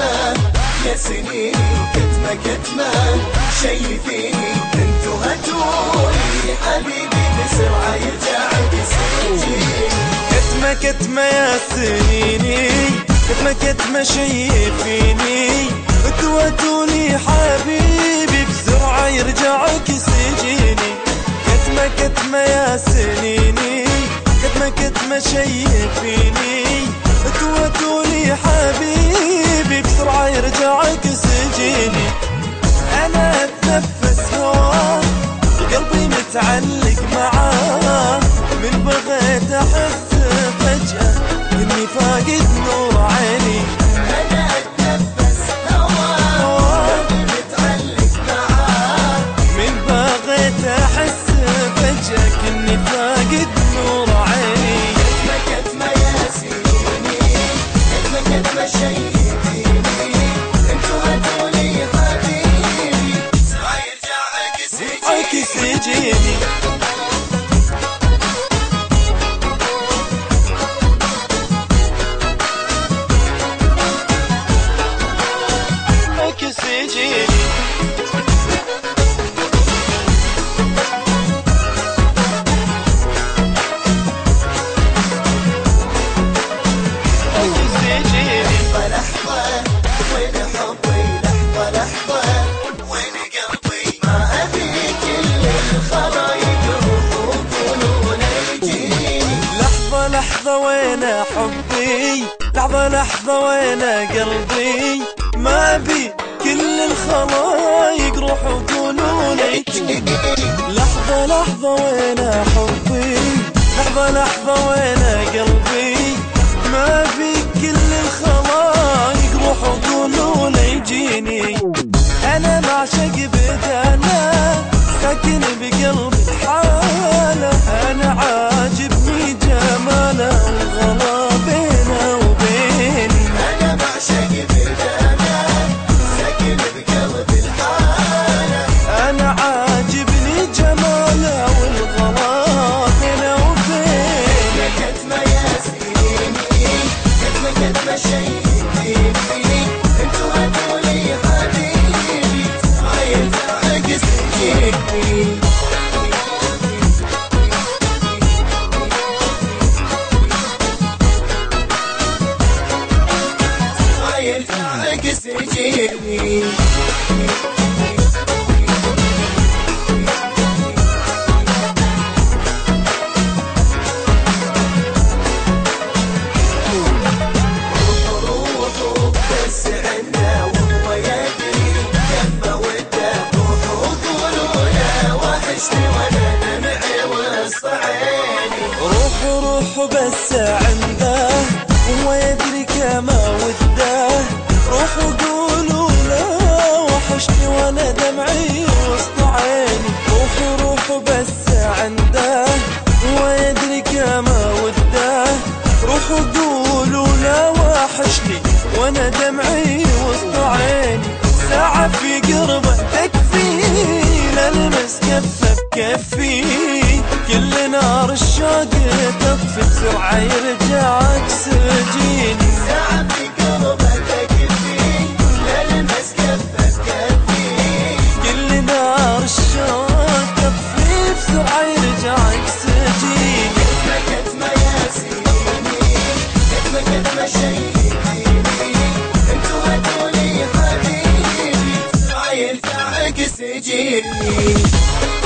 كتمة يا سنيني، كتمة كتمة شايفيني انتو هاتوني حبيبي بسرعة يرجع يسجيني. كتمة كتمة يا سنيني، كتمة كتمة شايفيني انتو هاتوني حبيبي بسرعة يرجع يسجيني. كتمة كتمة يا سنيني، كتمة كتمة شايفيني انتو هاتوني حبيبي بسرعة يرجع يسجيني. انا اتنفس هواه وقلبي متعلق معاه، من بغيت احس فجأة اني فاقد نور عيني. انا اتنفس هواه وقلبي متعلق معاه، من بغيت احس فجأة اني فاقد نور عيني. كتمة كتمة يا سنيني، كتمة كتمة شايفيني انتو هاتوني حبيبي بسرعة يرجع يسجيني. لحظة وين حبي، لحظة لحظة وين قلبي، ما بي كل الخلايق روحوا وقولوا لي. لحظة لحظة وين حبي، لحظة لحظة وين قلبي، ما بي كل الخلايق روحوا وقولوا لي جيني. أنا معشق بدانا ساكن بقلبي حالة، أنا عاجبني جماله وغلا بينه وبيني. أنا بعشق بدانا ساكن بقلبي الحالة، أنا عاجبني جماله والغلا بينه وبيني. كتمة يا سنيني، كتمة كتمة شايفيني انتو هاتوني حبيبي صاير تعق سنيني. سجيني روحوا بس عنا والله يدري كم وده، روحوا قولوا لا وحشني وانا دمعي وسط عيني. روحوا بس عنده هو يدري كما وده، روحوا قولوا لا وحشني وانا دمعي وسط عيني. روحوا بس عنده هو يدري كما وده، روحوا قولوا لا وحشني وانا دمعي وسط عيني. ساعة في قربه تكفي للمس كفه بكفي، كل نار الشوق تطفي بسرعة يرجع يسجيني. ساعة في قربه تكفي للمس كفه بكفي، كل نار الشوق تطفي بسرعة يرجع يسجيني. كتمة كتمة يا سنيني، كتمة كتمة شايفيني انتو هاتوني حبيبي صاير تعق سجيني.